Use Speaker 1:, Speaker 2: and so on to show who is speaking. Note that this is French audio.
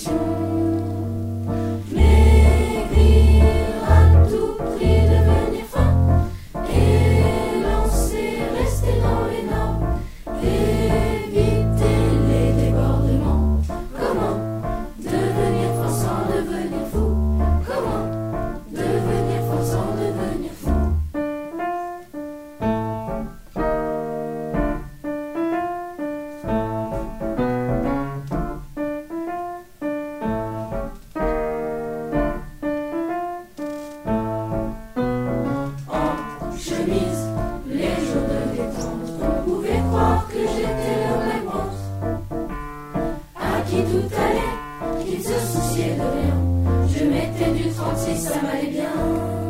Speaker 1: solution. Maigrir à tout prix, devenir fin, élancer, rester dans les normes, éviter les débordements. Comment devenir fort sans devenir fou? Comment devenir fort sans devenir fou? Chemise, les jours de détente, on pouvait croire que j'étais le réponse à qui tout allait, qui ne se souciait de rien. Je mettais du 36, ça m'allait bien.